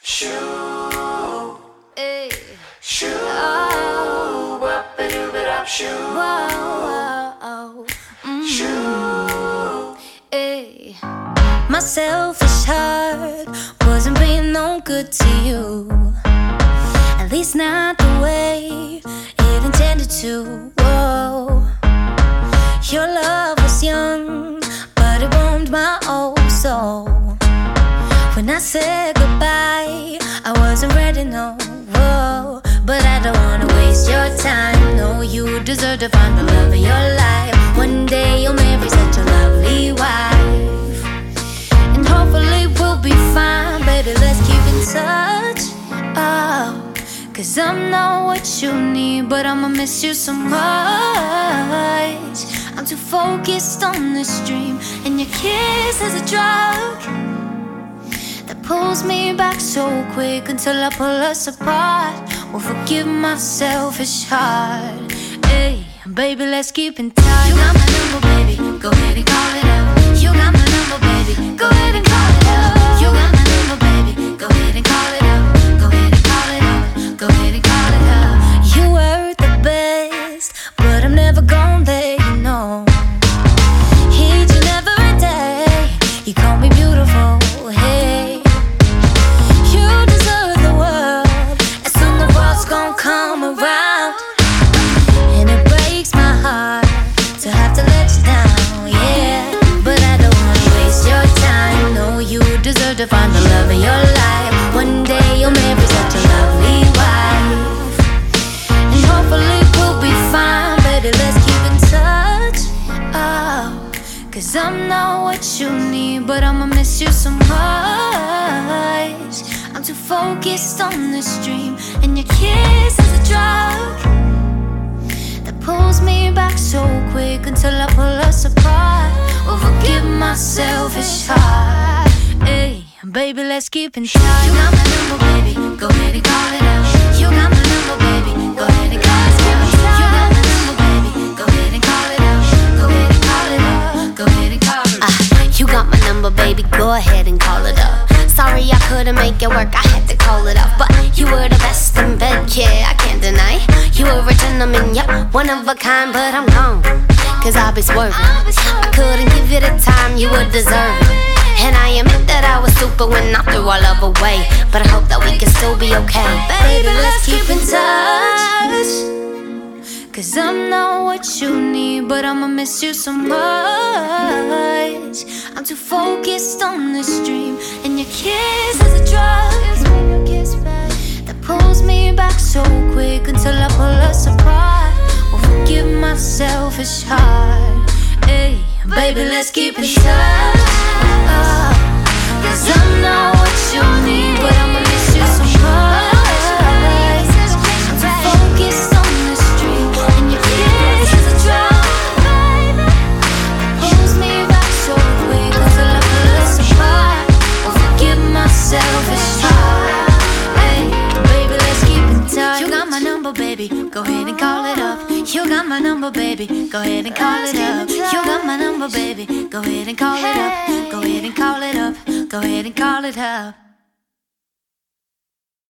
Shoo, Ay. shoo, Oh. whoop-a-doo-ba-dum, shoo, Whoa. shoo. Ay. My selfish heart wasn't being no good to you. At least not the way it intended to. Whoa. Your love was young, but it warmed my old soul. When I said goodbye, I wasn't ready, no. Whoa. But I don't wanna waste your time. No, you deserve to find the love of your life. One day you'll marry such a lovely wife, and hopefully we'll be fine. Baby, let's keep in touch. Oh, 'cause I'm not what you need, but I'ma miss you so much. I'm too focused on this dream, and your kiss is a drug that pulls me back so quick until I pull us apart. Well, forgive my selfish heart. Hey, baby, let's keep in touch. You got my number, baby, go ahead and call it out. You got my number, baby, go ahead and call it out. You got my number, baby, go ahead and call it out. Go ahead and call it out. Go ahead and call it out. You were the best, but I'm never gonna let you know. Each and every day, you call me beautiful, hey. You deserve the world, and soon the world's gonna come around. And it breaks my heart to have to let you down, yeah. But I don't wanna waste your time. No, you deserve to find the love of your life. One day you'll marry such a lovely wife, and hopefully we'll be fine. Baby, let's keep in touch. Oh, 'cause I'm not what you need, but I'ma miss you so much. I'm too focused on this dream, and your kiss is a drug that pulls me back so quick until I pull us apart. Oh, forgive my selfish heart. Hey, baby, let's keep in touch. You got my number, baby, go ahead and call it out. You got my number, baby, go ahead and call it out. You got my number, baby, go ahead and call it out. Go ahead and call it out. Go ahead and call it out. You got my number, baby, go ahead and call it up. Sorry I couldn't make it work, I had to call it off. But you were the best in bed, yeah, I can't deny. You were a gentleman, yep, one of a kind. But I'm gone, 'cause I'll be swerving. I couldn't give you the time you would deserve. And I admit that I was stupid when I threw our love away. But I hope that we can still be okay. Baby, let's keep in touch. 'Cause I'm not what you need, but I'ma miss you so much. I'm too focused on this dream, and your kiss is a drug that pulls me back so quick until I pull us apart. Well, forgive my selfish heart. Hey, baby, let's keep in touch. 'Cause I'm not what you need, but I'ma miss you so much. I'm too focused on this dream, and your kiss is a drug that pulls me back so quick until I pull us apart. Oh, forgive my selfish heart. Hey, baby, let's keep in touch. You got my number, baby, go ahead and call it up. You got my number, baby, go ahead and call it up. You got my number, baby, go ahead and call it up. Go ahead and call it up. Go ahead and call it up.